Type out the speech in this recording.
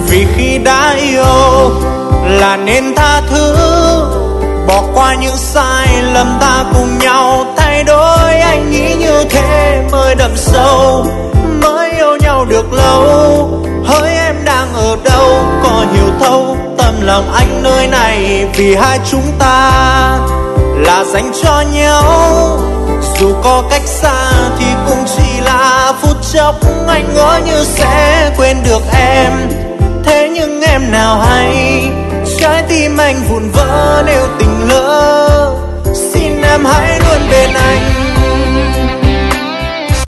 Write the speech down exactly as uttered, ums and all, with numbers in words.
Vì khi đã yêu là nên tha thứ, bỏ qua những sai lầm ta cùng nhau thay đổi. Anh nghĩ như thế mới đậm sâu, mới yêu nhau được lâu. Hỡi em đang ở đâu, có hiểu thấu tâm lòng anh nơi này. Vì hai chúng ta là dành cho nhau, dù có cách xa thì cũng chỉ là phút chốc. Anh ngỡ như sẽ quên được em, thế nhưng em nào hay trái tim anh vụn vỡ